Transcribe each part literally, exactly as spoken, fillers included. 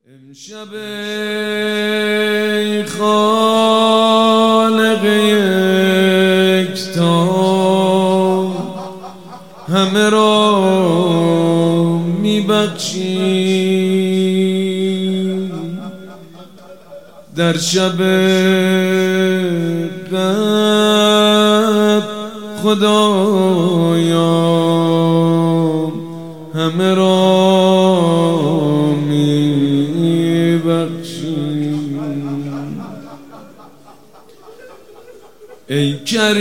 امشب ای خالق یکتا همه را میبخشی، در شب قدر خدایا همه را میبخشی. ای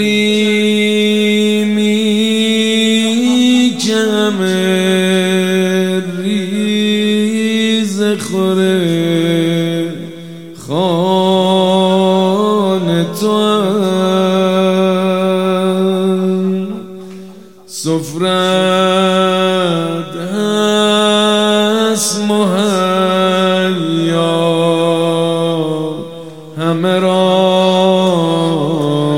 کریمی که همه ریز خوره خانه تو هم سفرت هست مهیا همه را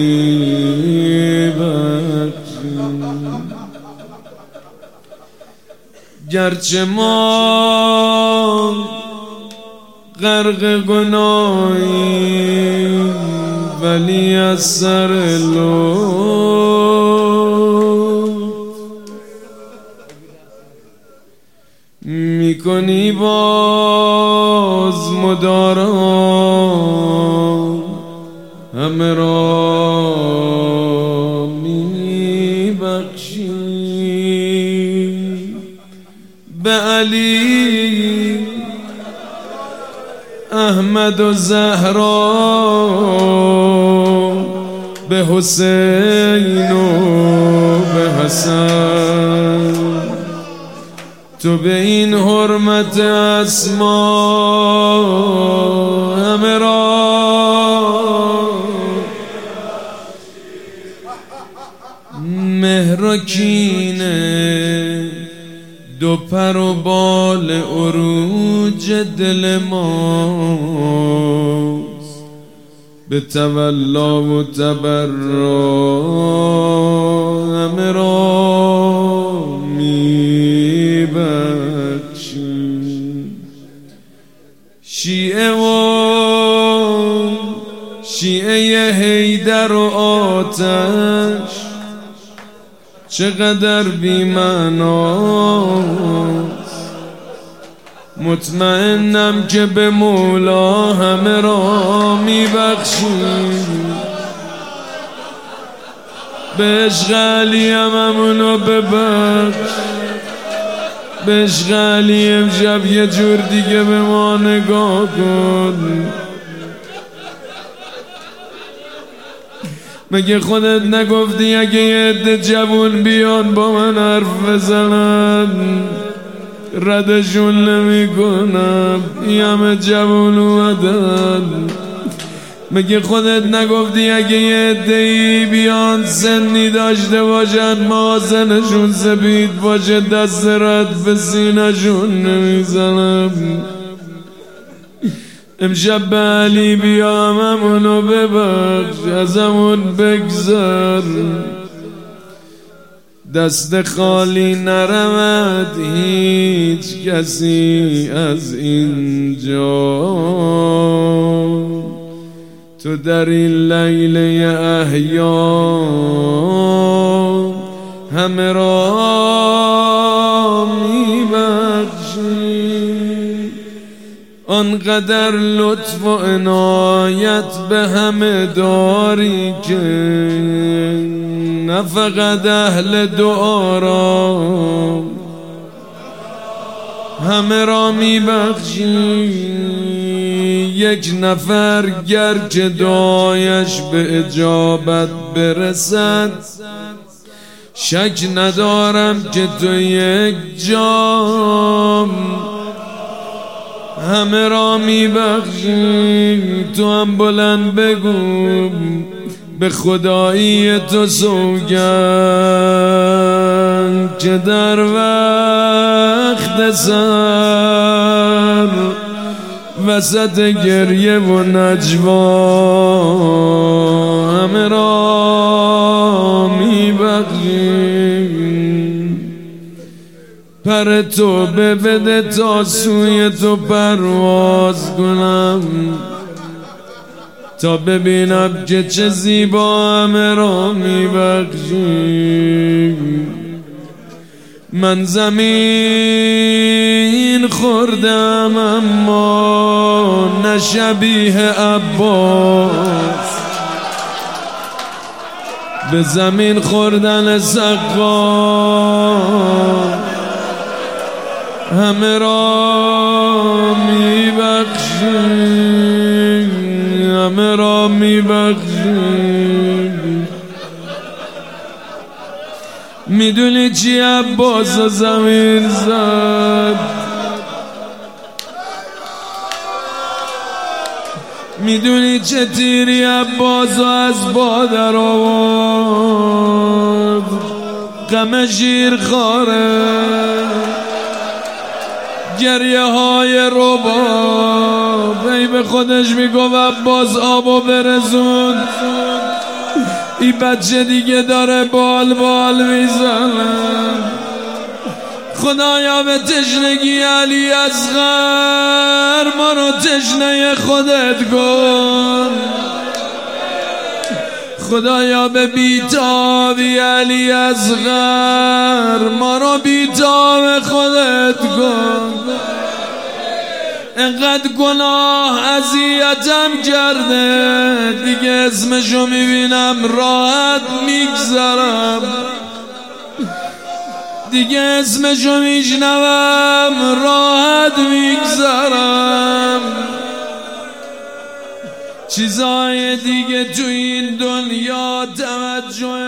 میبخشی. گرچه ما غرق گناهیم ولی از سر لطف میکنی باز مدارا همه را میبخشی. به علی احمد و زهرا به حسین و به حسن تو به این حرمت اسما همه را مهر و کینه دو پر و بال عروج دل ماست، به تولا و تبرا همه را میبخشی. شیعه و شیعه حیدر و آتش چقدر بی‌معناست، مطمئنم که به مولا همه را میبخشی. به عشق علی هم همونو ببخش، به عشق علی امشب یه جور دیگه به ما نگاه کن. مگه خودت نگفتی اگه یه عده جوون بیان با من حرف بزنن ردشون نمی کنم؟ این همه جوون اومدن. مگه خودت نگفتی اگه یه عده‌ای بیان سنی داشته باشن مازنشون سپید باشه دست رد به سینه‌شون نمیزنم؟ امشب به علی بیام همونو ببخش، از همون بگذر، دست خالی نرمد هیچ کسی از اینجا. تو در این لیله احیا همه را میبخشی. آنقدر لطف و عنایت به همه داری که نه فقط اهل دعا را همه را میبخشی. یک نفر گرچه دعایش به اجابت برسد شک ندارم که تو یک جام همه را میبخشی. تو هم بلند بگو به خدایی تو سوگند که در وقت سر وسط گریه و نجوا همه را میبخشی. پر تو بده تا سوی تو پرواز کنم، تا ببینم که چه زیبا همه را میبخشی. من زمین خوردم اما نه شبیه عباس، به زمین خوردن سقا همه را میبخشی، همه را میبخشی. میدونی چی عباس و زمین زد؟ میدونی چه تیری عباس و از بادر آورد؟ غم شیر خاره، گریه های رباب. ای به خودش میگو عباس آبو برسون، ای بچه دیگه داره بال بال میزنه. خدایا به تشنگی علی اصغر ما رو تشنه خودت کن. خدایا به بیتابی علی اصغر ما رو بیتاب خودت کن. انقدر گناه اذیتم کرده دیگه اسمشو میبینم راحت میگذرم، دیگه اسمشو میشنوم راحت میگذرم. چیزای دیگه تو این دنیا توجه